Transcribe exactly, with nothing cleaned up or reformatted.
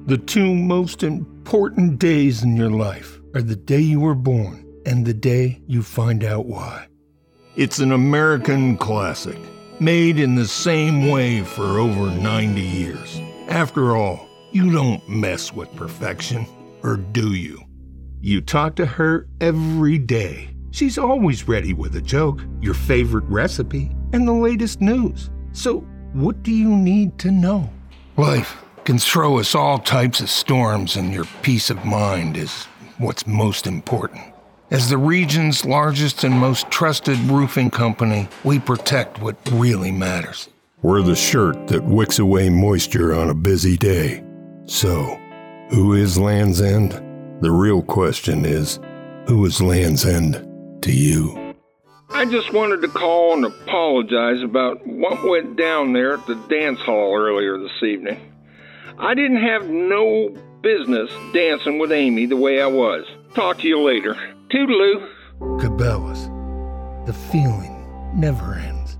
The two most important days in your life are the day you were born and the day you find out why. It's an American classic, made in the same way for over ninety years. After all, you don't mess with perfection, or do you? You talk to her every day. She's always ready with a joke, your favorite recipe, and the latest news. So what do you need to know? Life can throw us all types of storms, and your peace of mind is what's most important. As the region's largest and most trusted roofing company, we protect what really matters. We're the shirt that wicks away moisture on a busy day. So, who is Land's End? The real question is, who is Land's End to you? I just wanted to call and apologize about what went down there at the dance hall earlier this evening. I didn't have no business dancing with Amy the way I was. Talk to you later. Toodaloo. Cabela's. The feeling never ends.